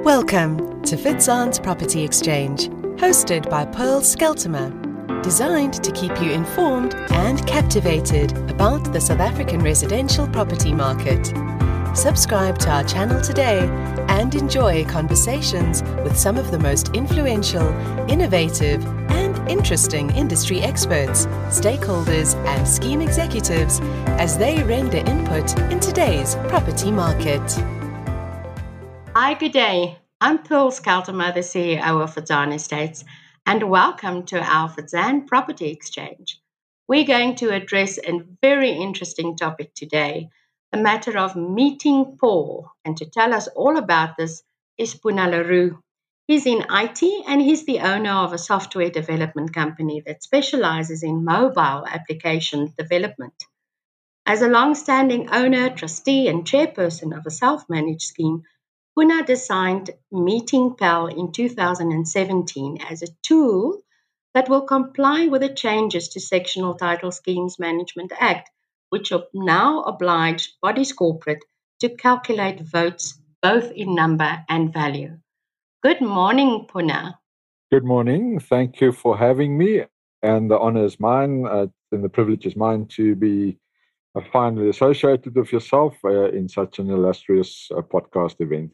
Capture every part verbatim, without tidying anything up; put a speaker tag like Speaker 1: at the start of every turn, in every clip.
Speaker 1: Welcome to Fitzant's Property Exchange, hosted by Pearl Skeltimer, designed to keep you informed and captivated about the South African residential property market. Subscribe to our channel today and enjoy conversations with some of the most influential, innovative, and interesting industry experts, stakeholders, and scheme executives as they render input in today's property market.
Speaker 2: Hi, good day. I'm Pearl Skeltimer, the C E O of Fitzant Estates, and welcome to our Fitzant Property Exchange. We're going to address a very interesting topic today, the matter of meeting Paul. And to tell us all about this is Puna Leroux. He's in I T and he's the owner of a software development company that specializes in mobile application development. As a long-standing owner, trustee, and chairperson of a self-managed scheme, Puna designed Meeting Pal in two thousand seventeen as a tool that will comply with the changes to Sectional Title Schemes Management Act, which now oblige bodies corporate to calculate votes both in number and value. Good morning, Puna.
Speaker 3: Good morning. Thank you for having me. And the honor is mine, uh, and the privilege is mine to be uh, finally associated with yourself uh, in such an illustrious uh, podcast event.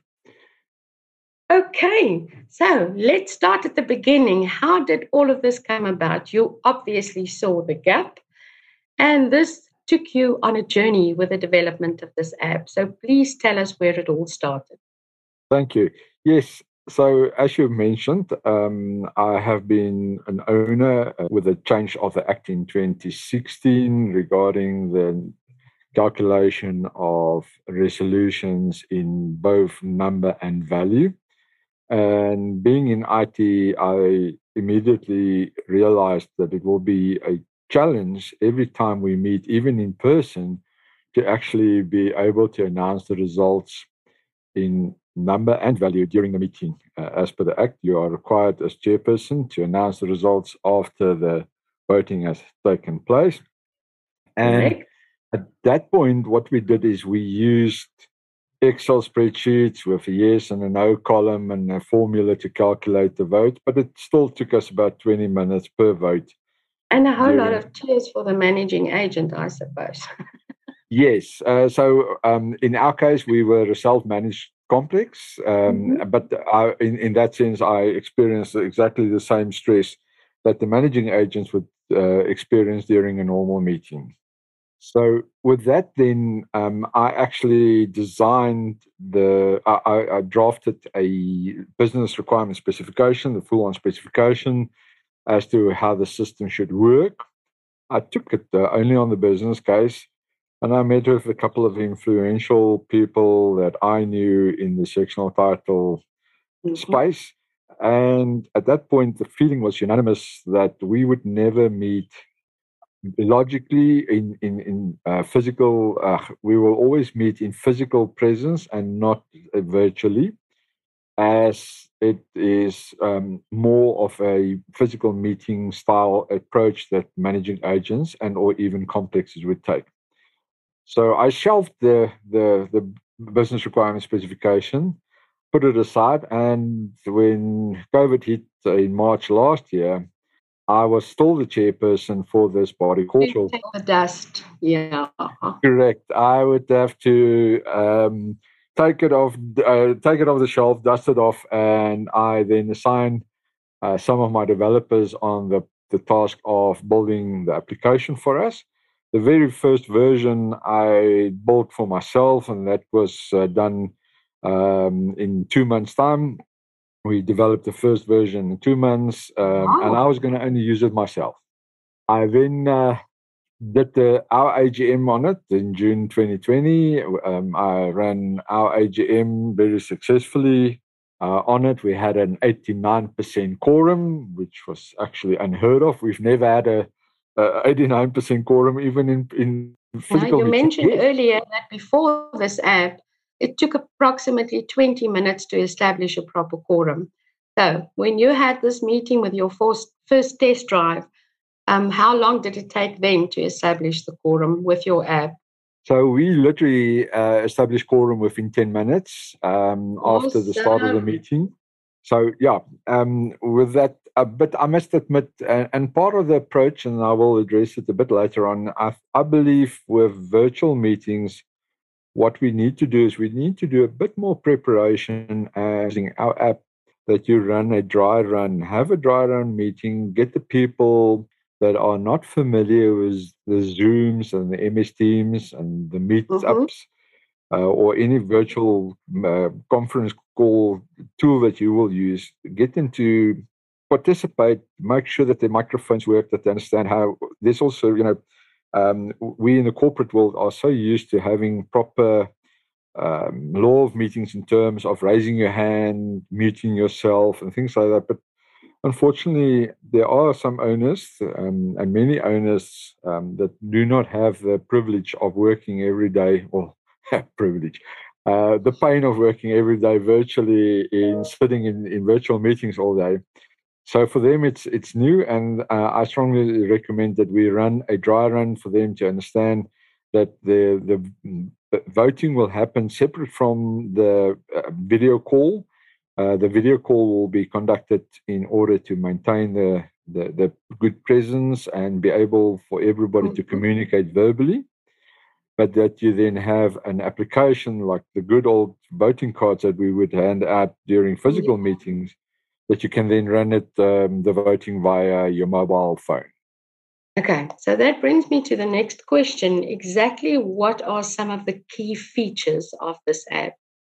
Speaker 2: Okay, so let's start at the beginning. How did all of this come about? You obviously saw the gap, and this took you on a journey with the development of this app. So please tell us where it all started.
Speaker 3: Thank you. Yes, so as you mentioned, um, I have been an owner uh, with the change of the Act in twenty sixteen regarding the calculation of resolutions in both number and value. And being in I T, I immediately realized that it will be a challenge every time we meet, even in person, to actually be able to announce the results in number and value during the meeting. Uh, as per the Act, you are required as chairperson to announce the results after the voting has taken place. And
Speaker 2: Correct.
Speaker 3: At that point, what we did is we used Excel spreadsheets with a yes and a no column and a formula to calculate the vote, but it still took us about twenty minutes per vote.
Speaker 2: And a whole
Speaker 3: during...
Speaker 2: lot of cheers for the managing agent, I suppose.
Speaker 3: Yes. Uh, so um, in our case, we were a self-managed complex, um, mm-hmm. but I, in, in that sense, I experienced exactly the same stress that the managing agents would uh, experience during a normal meeting. So with that, then um, I actually designed the, I, I drafted a business requirement specification, the full-on specification as to how the system should work. I took it uh, only on the business case, and I met with a couple of influential people that I knew in the sectional title mm-hmm. space. And at that point, the feeling was unanimous that we would never meet logically in in in uh, physical. Uh, we will always meet in physical presence and not uh, virtually, as it is um, more of a physical meeting style approach that managing agents and or even complexes would take. So I shelved the the the business requirement specification, put it aside, and when COVID hit in March last year, I was still the chairperson for this body called.
Speaker 2: Take the dust, yeah.
Speaker 3: Correct. I would have to um, take it off, uh, take it off the shelf, dust it off, and I then assigned uh, some of my developers on the, the task of building the application for us. The very first version I built for myself, and that was uh, done um, in two months' time. We developed the first version in two months, um, wow. and I was going to only use it myself. I then uh, did the, our A G M on it in June twenty twenty. Um, I ran our A G M very successfully. Uh, on it, we had an eighty-nine percent quorum, which was actually unheard of. We've never had a, a eighty-nine percent quorum, even in, in physical.
Speaker 2: Now, you mentioned earlier that before this app, it took approximately twenty minutes to establish a proper quorum. So when you had this meeting with your first, first test drive, um, how long did it take then to establish the quorum with your app?
Speaker 3: So we literally uh, establish quorum within ten minutes um,
Speaker 2: Awesome.
Speaker 3: after the start of the meeting. So yeah, um, with that, uh, but I must admit, uh, and part of the approach, and I will address it a bit later on, I, I believe with virtual meetings, what we need to do is we need to do a bit more preparation as using our app, that you run a dry run, have a dry run meeting, get the people that are not familiar with the Zooms and the M S Teams and the Meetups mm-hmm. uh, or any virtual uh, conference call tool that you will use, get them to participate, make sure that their microphones work, that they understand how. There's also, you know, um, we in the corporate world are so used to having proper um, law of meetings in terms of raising your hand, muting yourself, and things like that. But unfortunately, there are some owners, um, and many owners, um, that do not have the privilege of working every day, or privilege, uh, the pain of working every day virtually in sitting in, in virtual meetings all day. So for them, it's it's new, and uh, I strongly recommend that we run a dry run for them to understand that the the voting will happen separate from the uh, video call. Uh, the video call will be conducted in order to maintain the, the, the good presence and be able for everybody mm-hmm. to communicate verbally, but that you then have an application like the good old voting cards that we would hand out during physical yeah. meetings, that you can then run it, um, the voting via your mobile phone.
Speaker 2: Okay, so that brings me to the next question. Exactly what are some of the key features of this app?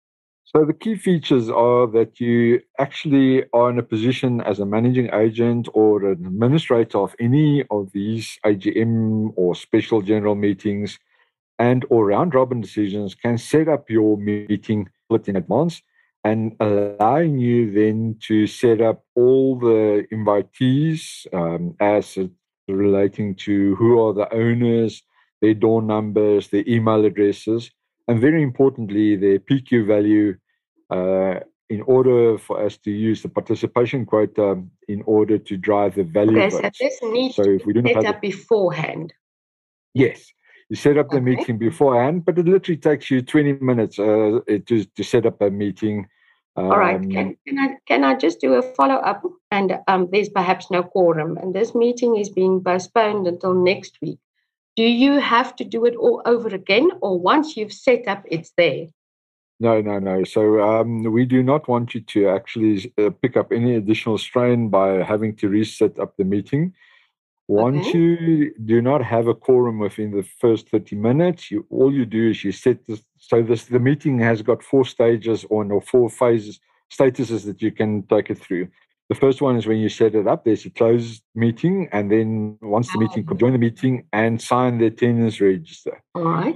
Speaker 3: So the key features are that you actually are in a position as a managing agent or an administrator of any of these A G M or special general meetings and or round-robin decisions, can set up your meeting in advance and allowing you then to set up all the invitees um, as relating to who are the owners, their door numbers, their email addresses, and very importantly, their P Q value, uh, in order for us to use the participation quota in order to drive the value
Speaker 2: okay,
Speaker 3: votes.
Speaker 2: So this needs so if we do not set up beforehand.
Speaker 3: Yes. You set up the okay. meeting beforehand, but it literally takes you twenty minutes uh, to, to set up a meeting.
Speaker 2: Um, All right. Can, can, I, can I just do a follow-up? And um, there's perhaps no quorum, and this meeting is being postponed until next week. Do you have to do it all over again, or once you've set up, it's there?
Speaker 3: No, no, no. So um, we do not want you to actually uh, pick up any additional strain by having to reset up the meeting. Once okay. you do not have a quorum within the first thirty minutes, you, all you do is you set this. So this, the meeting has got four stages or no, four phases, statuses that you can take it through. The first one is when you set it up, there's a closed meeting. And then once the oh. meeting, join the meeting and sign the attendance register.
Speaker 2: All right.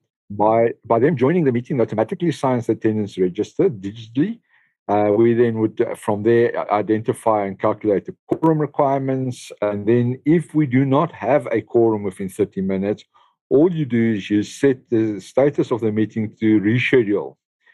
Speaker 3: By, by them joining the meeting, automatically signs the attendance register digitally. Uh, we then would, uh, from there, identify and calculate the quorum requirements. And then if we do not have a quorum within thirty minutes, all you do is you set the status of the meeting to reschedule.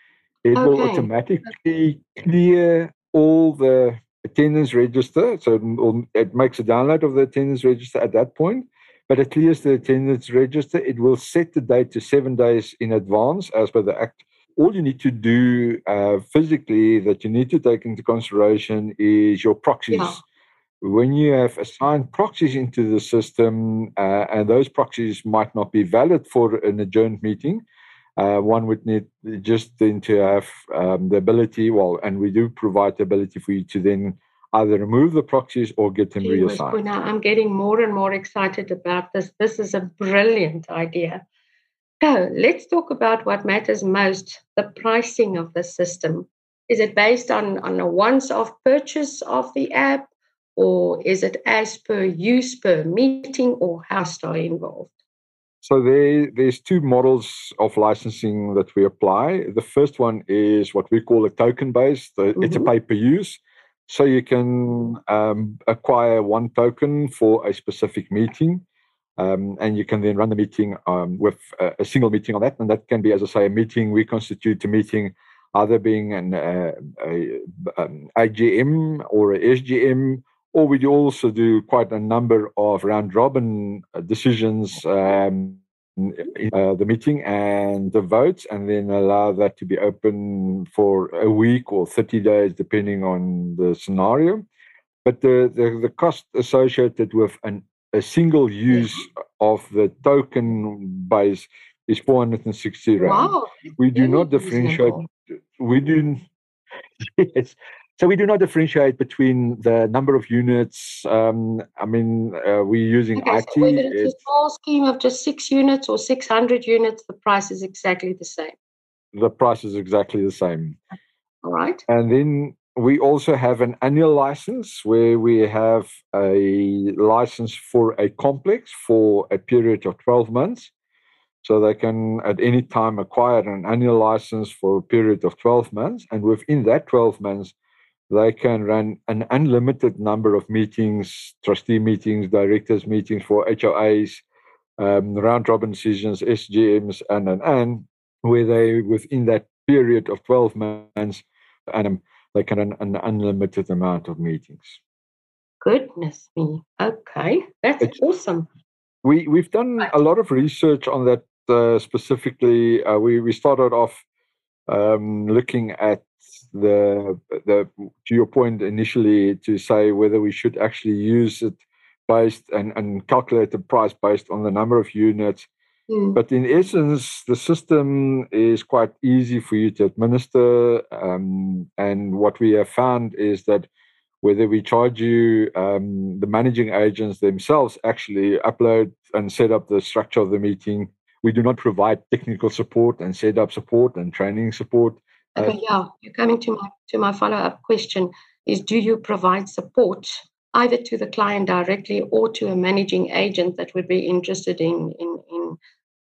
Speaker 3: It okay. will automatically clear all the attendance register. So it, will, it makes a download of the attendance register at that point, but it clears the attendance register. It will set the date to seven days in advance as per the Act. All you need to do uh, physically that you need to take into consideration is your proxies. Yeah. When you have assigned proxies into the system, uh, and those proxies might not be valid for an adjourned meeting, uh, one would need just then to have um, the ability, well, and we do provide the ability for you to then either remove the proxies or get them reassigned.
Speaker 2: Now I'm getting more and more excited about this. This is a brilliant idea. So let's talk about what matters most, the pricing of the system. Is it based on, on a once-off purchase of the app, or is it as per use per meeting, or how are you involved?
Speaker 3: So there, there's two models of licensing that we apply. The first one is what we call a token-based. Mm-hmm. It's a pay-per-use. So you can um, acquire one token for a specific meeting. Um, and you can then run the meeting um, with a, a single meeting on that. And that can be, as I say, a meeting. We constitute a meeting either being an uh, a, um, A G M or a S G M, or we do also do quite a number of round-robin decisions um, uh, the meeting and the votes, and then allow that to be open for a week or thirty days, depending on the scenario. But the, the, the cost associated with an, a single use of the token base is four hundred sixty rand.
Speaker 2: Wow.
Speaker 3: We do not differentiate.
Speaker 2: Reasonable.
Speaker 3: We do. Yes. So we do not differentiate between the number of units. Um, I mean, uh, we're using
Speaker 2: Okay,
Speaker 3: I
Speaker 2: so
Speaker 3: T.
Speaker 2: whether it's
Speaker 3: It's,
Speaker 2: a small scheme of just six units or six hundred units, the price is exactly the same.
Speaker 3: the price is exactly the same.
Speaker 2: All right.
Speaker 3: And then we also have an annual license where we have a license for a complex for a period of twelve months. So they can at any time acquire an annual license for a period of twelve months. And within that twelve months, they can run an unlimited number of meetings, trustee meetings, directors meetings for H O As, um, round robin decisions, S G Ms, and, and, and, where they, within that period of twelve months, and they can run an unlimited amount of meetings.
Speaker 2: Goodness me. Okay, that's
Speaker 3: It's,
Speaker 2: awesome.
Speaker 3: We, we've done
Speaker 2: Right.
Speaker 3: a lot of research on that uh, specifically. Uh, we, we started off um, looking at the, the, to your point initially, to say whether we should actually use it based and, and calculate the price based on the number of units.
Speaker 2: Mm.
Speaker 3: But in essence, the system is quite easy for you to administer. Um, and what we have found is that whether we charge you, um, the managing agents themselves actually upload and set up the structure of the meeting. We do not provide technical support and setup support and training support.
Speaker 2: Okay, yeah, you're coming to my to my follow-up question is, do you provide support either to the client directly or to a managing agent that would be interested in in, in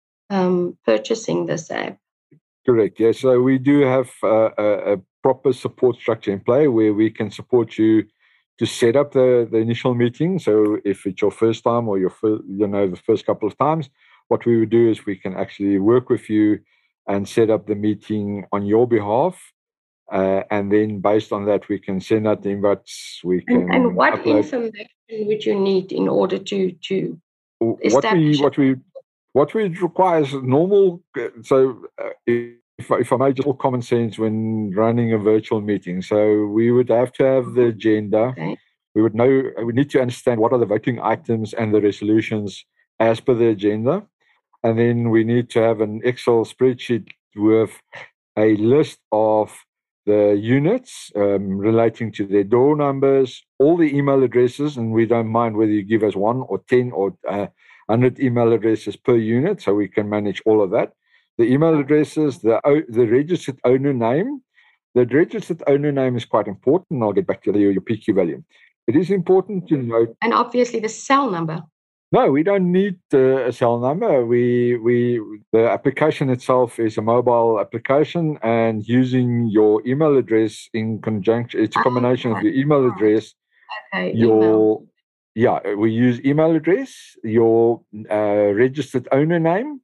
Speaker 2: um, purchasing this app?
Speaker 3: Correct, yes. So we do have uh, a, a proper support structure in play where we can support you to set up the, the initial meeting. So if it's your first time or your first, you know, the first couple of times, what we would do is we can actually work with you and set up the meeting on your behalf. Uh, and then based on that, we can send out the invites. We can
Speaker 2: And, and what
Speaker 3: upload.
Speaker 2: information would you need in order to to
Speaker 3: what
Speaker 2: establish
Speaker 3: we what we what we require is normal. So uh, if if I may, just all common sense when running a virtual meeting. So we would have to have the agenda.
Speaker 2: Okay.
Speaker 3: We would know. We need to understand what are the voting items and the resolutions as per the agenda. And then we need to have an Excel spreadsheet with a list of the units um, relating to their door numbers, all the email addresses, and we don't mind whether you give us one or ten or uh, one hundred email addresses per unit, so we can manage all of that. The email addresses, the the registered owner name. The registered owner name is quite important. I'll get back to your, your P Q value. It is important to note.
Speaker 2: And obviously the cell number.
Speaker 3: No, we don't need uh, a cell number. We we the application itself is a mobile application, and using your email address in conjunction, it's a combination of your email address,
Speaker 2: Okay,
Speaker 3: your
Speaker 2: email.
Speaker 3: yeah, we use email address, your uh, registered owner name,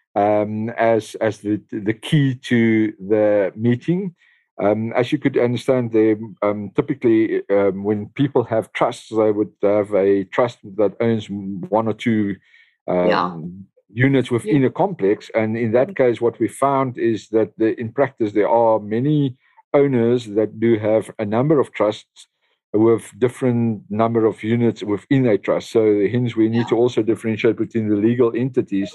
Speaker 3: um, as as the the key to the meeting. Um, as you could understand, they um, typically, um, when people have trusts, they would have a trust that owns one or two um,
Speaker 2: Yeah.
Speaker 3: units within a complex. And in that case, what we found is that the, in practice, there are many owners that do have a number of trusts with different number of units within a trust. So hence, we need
Speaker 2: Yeah.
Speaker 3: to also differentiate between the legal entities.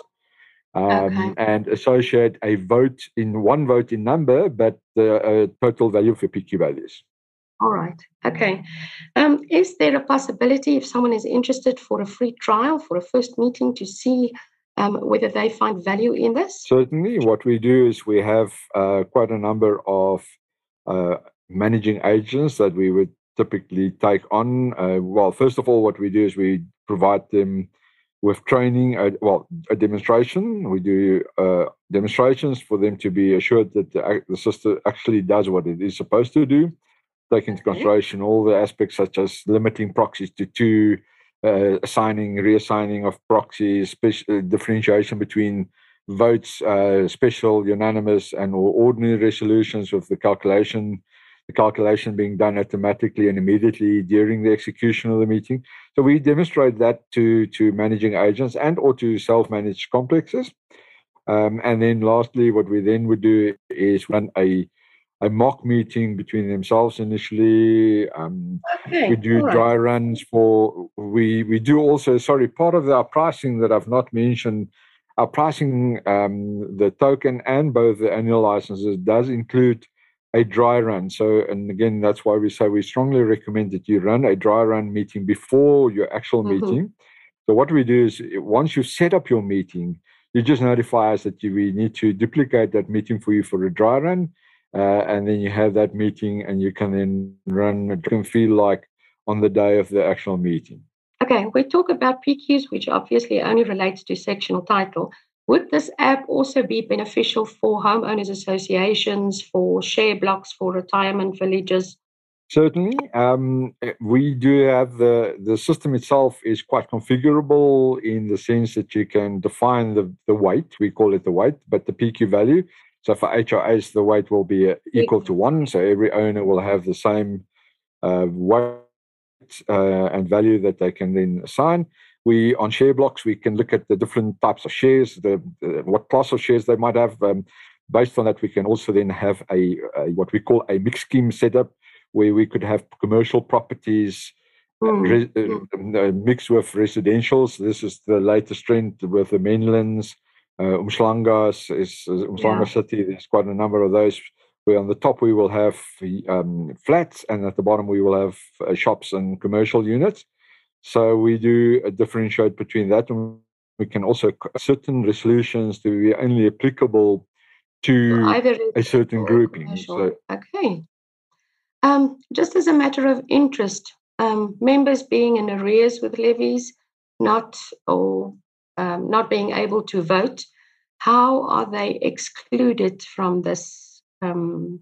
Speaker 3: Um,
Speaker 2: Okay.
Speaker 3: and associate a vote in one vote in number, but the uh, total value for P Q values.
Speaker 2: All right. Okay. Um, is there a possibility if someone is interested for a free trial, for a first meeting, to see um, whether they find value in this?
Speaker 3: Certainly. What we do is we have uh, quite a number of uh, managing agents that we would typically take on. Uh, well, first of all, what we do is we provide them with training, uh, well, a demonstration. We do uh, demonstrations for them to be assured that the, the system actually does what it is supposed to do. Take into
Speaker 2: Okay.
Speaker 3: consideration all the aspects such as limiting proxies to two, uh, assigning, reassigning of proxies, special, uh, differentiation between votes, uh, special, unanimous, and or ordinary resolutions with the calculation the calculation being done automatically and immediately during the execution of the meeting. So we demonstrate that to, to managing agents and or to self-managed complexes. Um, and then lastly, what we then would do is run a a mock meeting between themselves initially. Um,
Speaker 2: Okay,
Speaker 3: we do
Speaker 2: all
Speaker 3: dry
Speaker 2: right.
Speaker 3: runs for, we, we do also, sorry, part of our pricing that I've not mentioned, our pricing, um, the token and both the annual licenses does include a dry run. So, and again, that's why we say we strongly recommend that you run a dry run meeting before your actual
Speaker 2: Mm-hmm.
Speaker 3: meeting. So what we do is once you set up your meeting, you just notify us that you, we need to duplicate that meeting for you for a dry run. Uh, and then you have that meeting and you can then run, it can feel like on the day of the actual meeting.
Speaker 2: Okay, we talk about P Qs, which obviously only relates to sectional title. Would this app also be beneficial for homeowners associations, for share blocks, for retirement villages?
Speaker 3: Certainly. Um, we do have the, the system itself is quite configurable in the sense that you can define the, the weight, we call it the weight, but the P Q value. So for H R As, the weight will be equal to one. So every owner will have the same uh, weight uh, and value that they can then assign. We, on share blocks, we can look at the different types of shares, the, the what class of shares they might have. Um, based on that, we can also then have a, a what we call a mixed scheme setup, where we could have commercial properties mm. re, uh, mixed with residentials. This is the latest trend with the Menlands, uh, Umhlanga is Umhlanga yeah. City. There's quite a number of those. Where on the top we will have um, flats, and at the bottom we will have uh, shops and commercial units. So we do uh, differentiate between that, and we can also certain resolutions to be only applicable to
Speaker 2: either
Speaker 3: a certain grouping. So,
Speaker 2: okay. Um, just as a matter of interest, um, members being in arrears with levies, not or um, not being able to vote, how are they excluded from this um,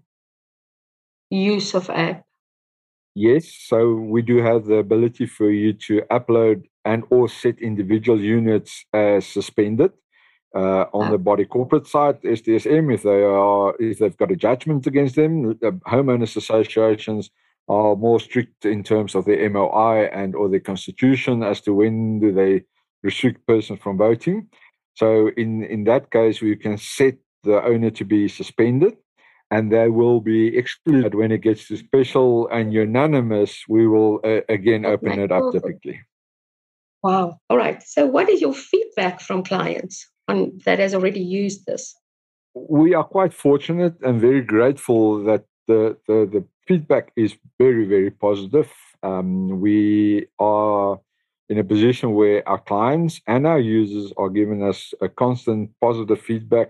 Speaker 2: use of app?
Speaker 3: Yes, so we do have the ability for you to upload and or set individual units as suspended. Uh, on oh. the body corporate side, S D S M, if they are, if they've got a judgment against them, the homeowners associations are more strict in terms of the M O I and or the constitution as to when do they restrict persons from voting. So in in that case, we can set the owner to be suspended, and they will be excluded. When it gets to special and unanimous, we will uh, again open it up typically.
Speaker 2: Wow. All right. So what is your feedback from clients on that has already used this?
Speaker 3: We are quite fortunate and very grateful that the, the, the feedback is very, very positive. Um, we are in a position where our clients and our users are giving us a constant positive feedback.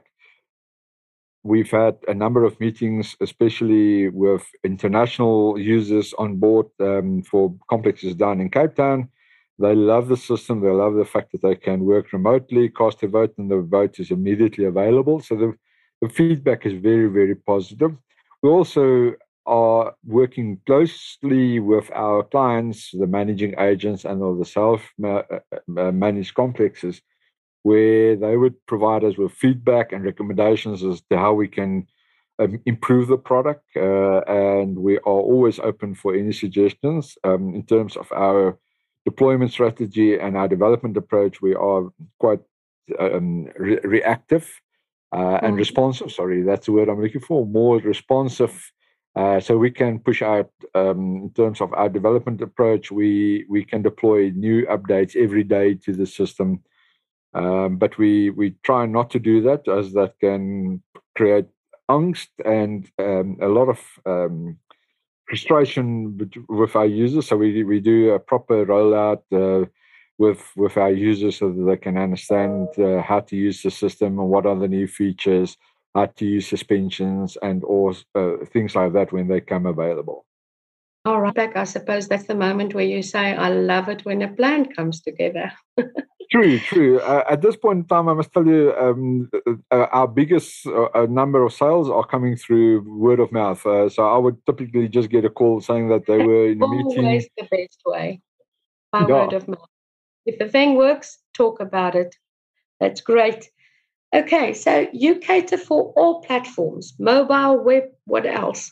Speaker 3: We've had a number of meetings, especially with international users on board um, for complexes down in Cape Town. They love the system. They love the fact that they can work remotely, cast a vote, and the vote is immediately available. So the, the feedback is very, very positive. We also are working closely with our clients, the managing agents and all the self-managed complexes, where they would provide us with feedback and recommendations as to how we can um, improve the product. Uh, and we are always open for any suggestions um, in terms of our deployment strategy and our development approach. We are quite um, re- reactive uh, and responsive. Sorry, that's the word I'm looking for. More responsive, uh, so we can push out um, in terms of our development approach. We we can deploy new updates every day to the system, um, but we we try not to do that, as that can create angst and um, a lot of um, frustration with our users. So we we do a proper rollout uh, with with our users so that they can understand uh, how to use the system and what are the new features, how to use suspensions and or uh, things like that when they come available.
Speaker 2: All right, Beck, I suppose that's the moment where you say, I love it when a plan comes together.
Speaker 3: True, true. Uh, at this point in time, I must tell you, um, uh, our biggest uh, number of sales are coming through word of mouth. Uh, so I would typically just get a call saying that they were in a meeting.
Speaker 2: Always the best way, by yeah. word of mouth. If the thing works, talk about it. That's great. Okay, so you cater for all platforms, mobile, web, what else?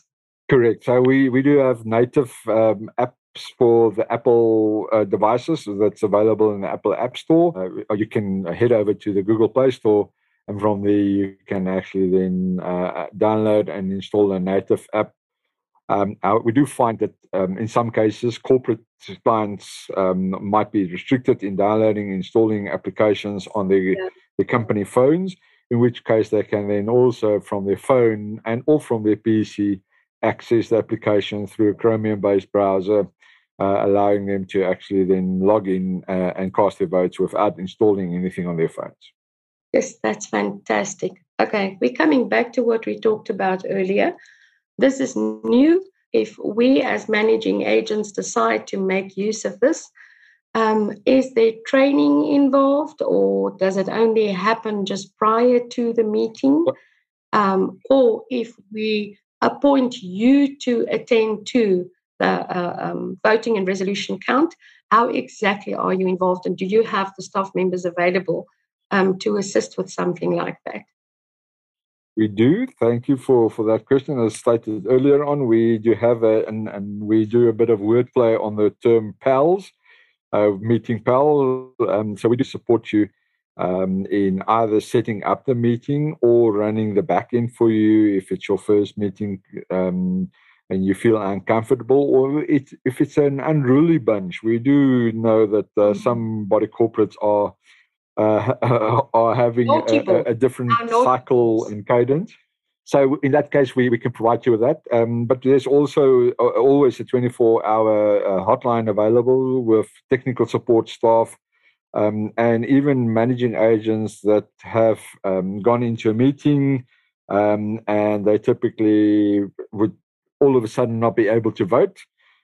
Speaker 3: Correct. So we, we do have native um, apps for the Apple uh, devices that's available in the Apple App Store. Uh, or you can head over to the Google Play Store, and from there you can actually then uh, download and install a native app. Um, our, we do find that um, in some cases corporate clients um, might be restricted in downloading and installing applications on the, yeah. the company phones, in which case they can then also from their phone and or from their P C access the application through a Chromium-based browser, uh, allowing them to actually then log in uh, and cast their votes without installing anything on their phones.
Speaker 2: Yes, that's fantastic. Okay, we're coming back to what we talked about earlier. This is new. If we as managing agents decide to make use of this, um, is there training involved, or does it only happen just prior to the meeting? Um, or if we appoint you to attend to the uh, um, voting and resolution count, how exactly are you involved, and do you have the staff members available um, to assist with something like that?
Speaker 3: We do. Thank you for, for that question. As stated earlier on, we do have a, and, and we do a bit of wordplay on the term pals, uh, meeting pal. Um, so we do support you um, in either setting up the meeting or running the back end for you if it's your first meeting um, and you feel uncomfortable, or it, if it's an unruly bunch. We do know that uh, mm-hmm. some body corporates are Uh, are having a, a different cycle and cadence. So in that case, we, we can provide you with that. Um, but there's also uh, always a twenty-four hour uh, hotline available with technical support staff um, and even managing agents that have um, gone into a meeting um, and they typically would all of a sudden not be able to vote.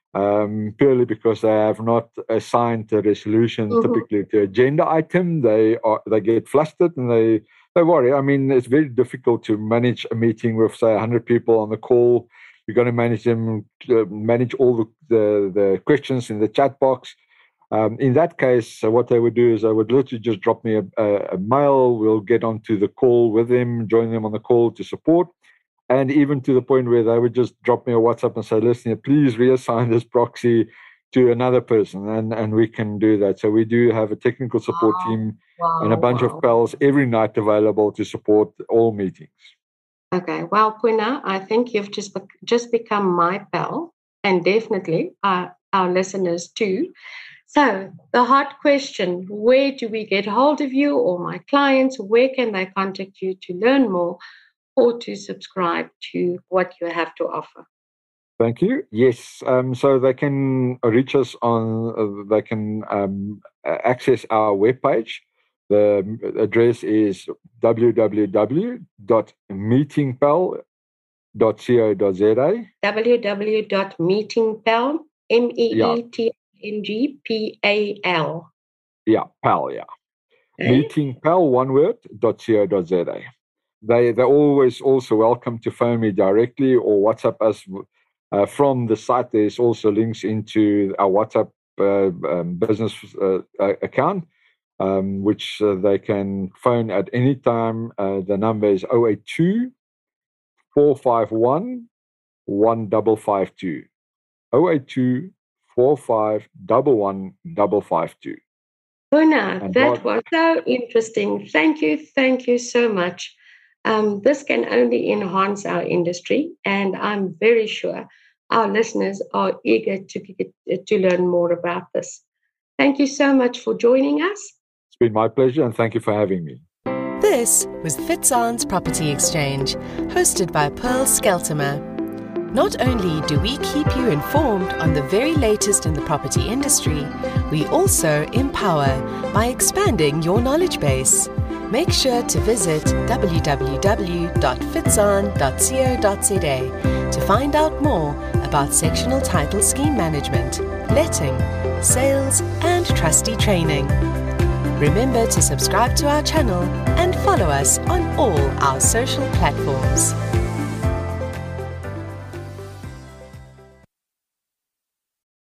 Speaker 3: Um, purely because they have not assigned a resolution mm-hmm. typically to agenda item. They are they get flustered and they, they worry. I mean, it's very difficult to manage a meeting with, say, one hundred people on the call. You're going to manage them, uh, manage all the, the, the questions in the chat box. Um, in that case, so what they would do is they would literally just drop me a, a, a mail. We'll get onto the call with them, join them on the call to support. And even to the point where they would just drop me a WhatsApp and say, listen, please reassign this proxy to another person. And, and we can do that. So we do have a technical support wow. team wow. and a bunch wow. of pals every night available to support all meetings.
Speaker 2: Okay. Well, Puna, I think you've just, just become my pal, and definitely our, our listeners too. So the hard question, where do we get hold of you or my clients? Where can they contact you to learn more or to subscribe to what you have to offer?
Speaker 3: Thank you. Yes, um, so they can reach us on, uh, they can um, access our webpage. The address is w w w dot meeting pal dot co dot z a.
Speaker 2: w w w dot meeting pal, M E E T N G P A L.
Speaker 3: Yeah, pal, yeah. Okay. meeting pal, one word, dot co dot z a. They, they're always also welcome to phone me directly or WhatsApp us uh, from the site. There's also links into our WhatsApp uh, um, business uh, account, um, which uh, they can phone at any time. Uh, the number is zero eight two, four five one, one five five two. zero eight two, four five one, one five five two.
Speaker 2: Puna, that was so interesting. Thank you. Thank you so much. Um, this can only enhance our industry, and I'm very sure our listeners are eager to get, to learn more about this. Thank you so much for joining us.
Speaker 3: It's been my pleasure, and thank you for having me.
Speaker 1: This was Fitzon's Property Exchange, hosted by Pearl Skeltimer. Not only do we keep you informed on the very latest in the property industry, we also empower by expanding your knowledge base. Make sure to visit w w w dot fitzon dot co dot z a to find out more about sectional title scheme management, letting, sales, and trustee training. Remember to subscribe to our channel and follow us on all our social platforms.